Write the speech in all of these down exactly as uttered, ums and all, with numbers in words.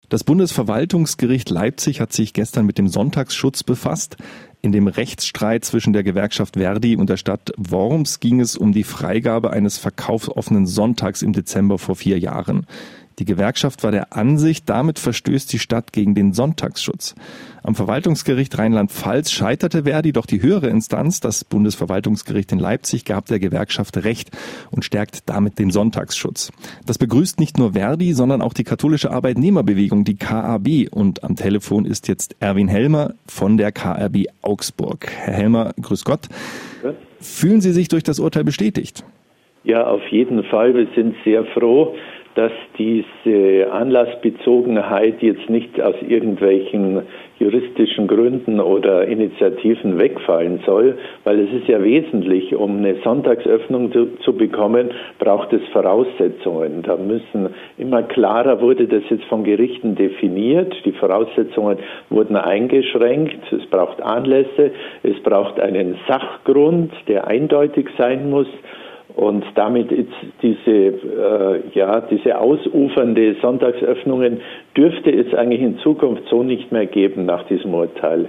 Das Bundesverwaltungsgericht Leipzig hat sich gestern mit dem Sonntagsschutz befasst. In dem Rechtsstreit zwischen der Gewerkschaft Verdi und der Stadt Worms ging es um die Freigabe eines verkaufsoffenen Sonntags im Dezember vor vier Jahren. Die Gewerkschaft war der Ansicht, damit verstößt die Stadt gegen den Sonntagsschutz. Am Verwaltungsgericht Rheinland-Pfalz scheiterte Verdi, doch die höhere Instanz, das Bundesverwaltungsgericht in Leipzig, gab der Gewerkschaft Recht und stärkt damit den Sonntagsschutz. Das begrüßt nicht nur Verdi, sondern auch die katholische Arbeitnehmerbewegung, die K A B. Und am Telefon ist jetzt Erwin Helmer von der K A B Augsburg. Herr Helmer, grüß Gott. Ja. Fühlen Sie sich durch das Urteil bestätigt? Ja, auf jeden Fall. Wir sind sehr froh, dass diese Anlassbezogenheit jetzt nicht aus irgendwelchen juristischen Gründen oder Initiativen wegfallen soll, weil es ist ja wesentlich, um eine Sonntagsöffnung zu, zu bekommen, braucht es Voraussetzungen. Da müssen immer klarer, wurde das jetzt von Gerichten definiert, die Voraussetzungen wurden eingeschränkt, es braucht Anlässe, es braucht einen Sachgrund, der eindeutig sein muss. Und damit ist diese, äh, ja, diese ausufernde Sonntagsöffnungen dürfte es eigentlich in Zukunft so nicht mehr geben nach diesem Urteil.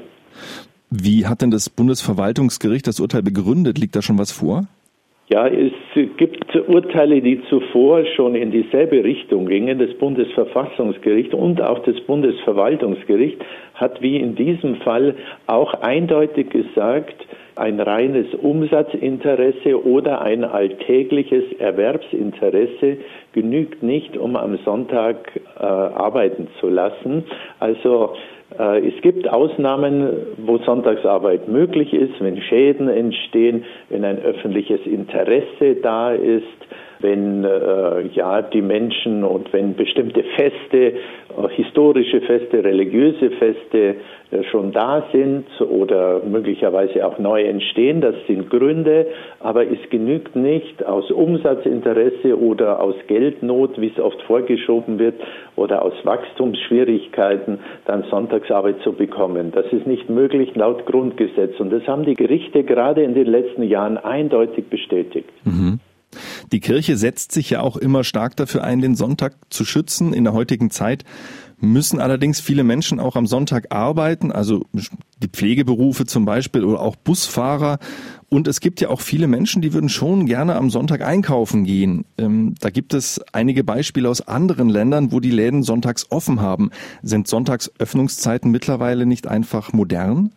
Wie hat denn das Bundesverwaltungsgericht das Urteil begründet? Liegt da schon was vor? Ja, es gibt Urteile, die zuvor schon in dieselbe Richtung gingen. Das Bundesverfassungsgericht und auch das Bundesverwaltungsgericht hat wie in diesem Fall auch eindeutig gesagt, ein reines Umsatzinteresse oder ein alltägliches Erwerbsinteresse genügt nicht, um am Sonntag äh, arbeiten zu lassen. Also äh, es gibt Ausnahmen, wo Sonntagsarbeit möglich ist, wenn Schäden entstehen, wenn ein öffentliches Interesse da ist, wenn äh, ja die Menschen und wenn bestimmte Feste, äh, historische Feste, religiöse Feste äh, schon da sind oder möglicherweise auch neu entstehen, das sind Gründe, aber es genügt nicht aus Umsatzinteresse oder aus Geldnot, wie es oft vorgeschoben wird, oder aus Wachstumsschwierigkeiten dann Sonntagsarbeit zu bekommen. Das ist nicht möglich laut Grundgesetz und das haben die Gerichte gerade in den letzten Jahren eindeutig bestätigt. Mhm. Die Kirche setzt sich ja auch immer stark dafür ein, den Sonntag zu schützen. In der heutigen Zeit müssen allerdings viele Menschen auch am Sonntag arbeiten, also die Pflegeberufe zum Beispiel oder auch Busfahrer. Und es gibt ja auch viele Menschen, die würden schon gerne am Sonntag einkaufen gehen. Ähm, da gibt es einige Beispiele aus anderen Ländern, wo die Läden sonntags offen haben. Sind Sonntagsöffnungszeiten mittlerweile nicht einfach modern?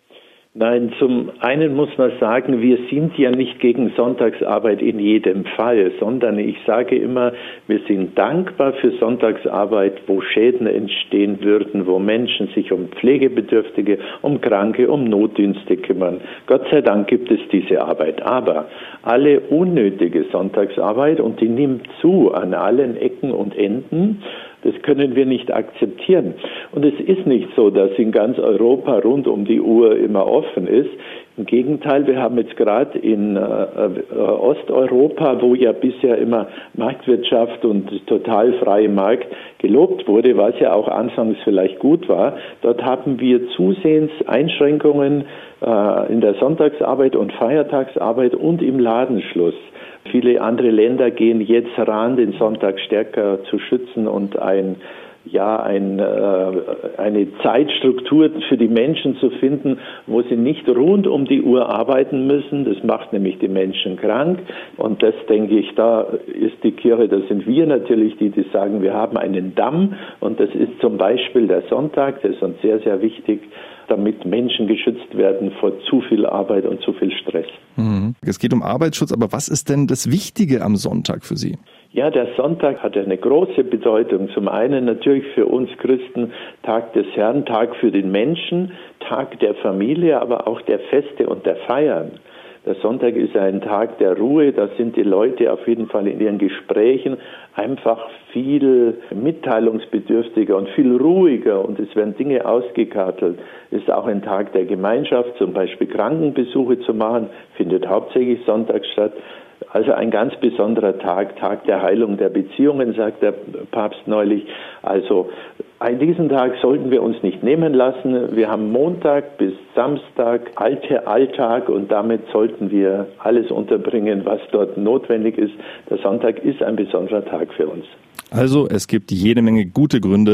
Nein, zum einen muss man sagen, wir sind ja nicht gegen Sonntagsarbeit in jedem Fall, sondern ich sage immer, wir sind dankbar für Sonntagsarbeit, wo Schäden entstehen würden, wo Menschen sich um Pflegebedürftige, um Kranke, um Notdienste kümmern. Gott sei Dank gibt es diese Arbeit. Aber alle unnötige Sonntagsarbeit, und die nimmt zu an allen Ecken und Enden, das können wir nicht akzeptieren. Und es ist nicht so, dass in ganz Europa rund um die Uhr immer offen ist. Im Gegenteil, wir haben jetzt gerade in äh, äh, Osteuropa, wo ja bisher immer Marktwirtschaft und total freie Markt gelobt wurde, was ja auch anfangs vielleicht gut war, dort haben wir zusehends Einschränkungen äh, in der Sonntagsarbeit und Feiertagsarbeit und im Ladenschluss. Viele andere Länder gehen jetzt ran, den Sonntag stärker zu schützen und ein, ja, ein, äh, eine Zeitstruktur für die Menschen zu finden, wo sie nicht rund um die Uhr arbeiten müssen. Das macht nämlich die Menschen krank. Und das, denke ich, da ist die Kirche, da sind wir natürlich die, die sagen, wir haben einen Damm. Und das ist zum Beispiel der Sonntag, das ist uns sehr, sehr wichtig, damit Menschen geschützt werden vor zu viel Arbeit und zu viel Stress. Mhm. Es geht um Arbeitsschutz, aber was ist denn das Wichtige am Sonntag für Sie? Ja, der Sonntag hat eine große Bedeutung. Zum einen natürlich für uns Christen Tag des Herrn, Tag für den Menschen, Tag der Familie, aber auch der Feste und der Feiern. Der Sonntag ist ein Tag der Ruhe, da sind die Leute auf jeden Fall in ihren Gesprächen einfach viel mitteilungsbedürftiger und viel ruhiger und es werden Dinge ausgekartelt. Es ist auch ein Tag der Gemeinschaft, zum Beispiel Krankenbesuche zu machen, findet hauptsächlich sonntags statt. Also ein ganz besonderer Tag, Tag der Heilung der Beziehungen, sagt der Papst neulich. Also an diesen Tag sollten wir uns nicht nehmen lassen. Wir haben Montag bis Samstag alte Alltag und damit sollten wir alles unterbringen, was dort notwendig ist. Der Sonntag ist ein besonderer Tag für uns. Also es gibt jede Menge gute Gründe,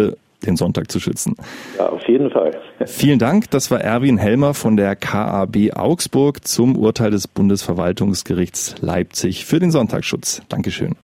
den Sonntag zu schützen. Ja, auf jeden Fall. Vielen Dank. Das war Erwin Helmer von der K A B Augsburg zum Urteil des Bundesverwaltungsgerichts Leipzig für den Sonntagsschutz. Dankeschön.